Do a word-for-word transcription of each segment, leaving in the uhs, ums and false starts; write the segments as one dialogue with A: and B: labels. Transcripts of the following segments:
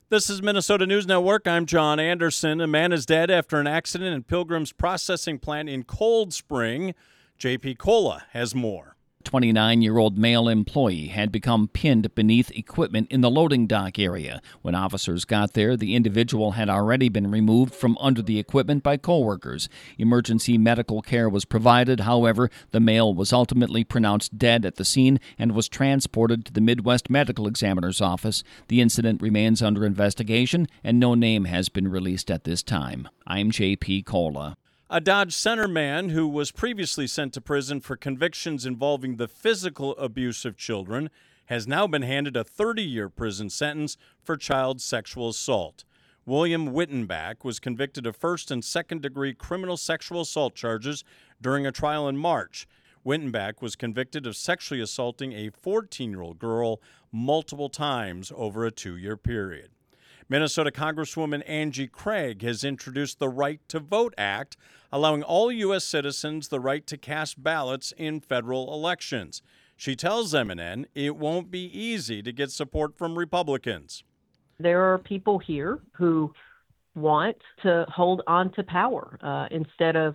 A: This is Minnesota News Network. I'm John Anderson. A man is dead after an accident in Pilgrim's processing plant in Cold Spring. J P Cola has more.
B: twenty-nine-year-old male employee had become pinned beneath equipment in the loading dock area. When officers got there, the individual had already been removed from under the equipment by coworkers. Emergency medical care was provided. However, the male was ultimately pronounced dead at the scene and was transported to the Midwest Medical Examiner's office. The incident remains under investigation, and no name has been released at this time. I'm J P Cola.
A: A Dodge Center man who was previously sent to prison for convictions involving the physical abuse of children has now been handed a thirty-year prison sentence for child sexual assault. William Wittenbach was convicted of first and second-degree criminal sexual assault charges during a trial in March. Wittenbach was convicted of sexually assaulting a fourteen-year-old girl multiple times over a two-year period. Minnesota Congresswoman Angie Craig has introduced the Right to Vote Act, allowing all U S citizens the right to cast ballots in federal elections. She tells M N N it won't be easy to get support from Republicans.
C: There are people here who want to hold on to power uh, instead of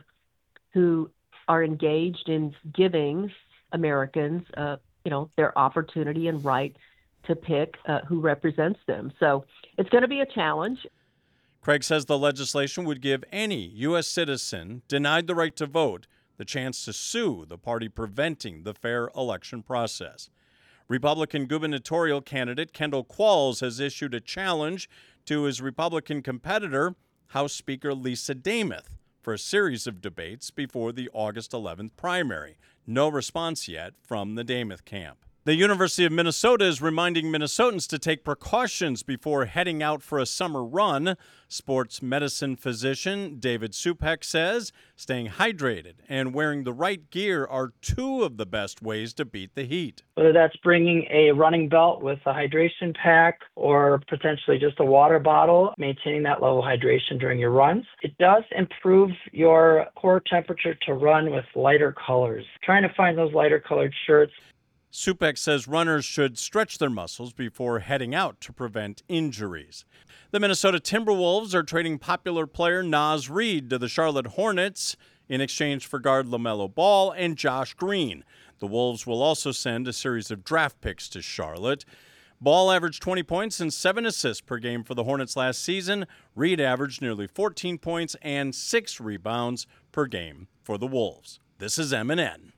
C: who are engaged in giving Americans, uh, you know, their opportunity and right to pick uh, who represents them. So it's going to be a challenge.
A: Craig says the legislation would give any U S citizen denied the right to vote the chance to sue the party preventing the fair election process. Republican gubernatorial candidate Kendall Qualls has issued a challenge to his Republican competitor, House Speaker Lisa Demuth, for a series of debates before the August eleventh primary. No response yet from the Demuth camp. The University of Minnesota is reminding Minnesotans to take precautions before heading out for a summer run. Sports medicine physician David Supek says staying hydrated and wearing the right gear are two of the best ways to beat the heat.
D: Whether that's bringing a running belt with a hydration pack or potentially just a water bottle, maintaining that level of hydration during your runs. It does improve your core temperature to run with lighter colors. Trying to find those lighter colored shirts.
A: Supek says runners should stretch their muscles before heading out to prevent injuries. The Minnesota Timberwolves are trading popular player Naz Reid to the Charlotte Hornets in exchange for guard LaMelo Ball and Josh Green. The Wolves will also send a series of draft picks to Charlotte. Ball averaged twenty points and seven assists per game for the Hornets last season. Reid averaged nearly fourteen points and six rebounds per game for the Wolves. This is M N N.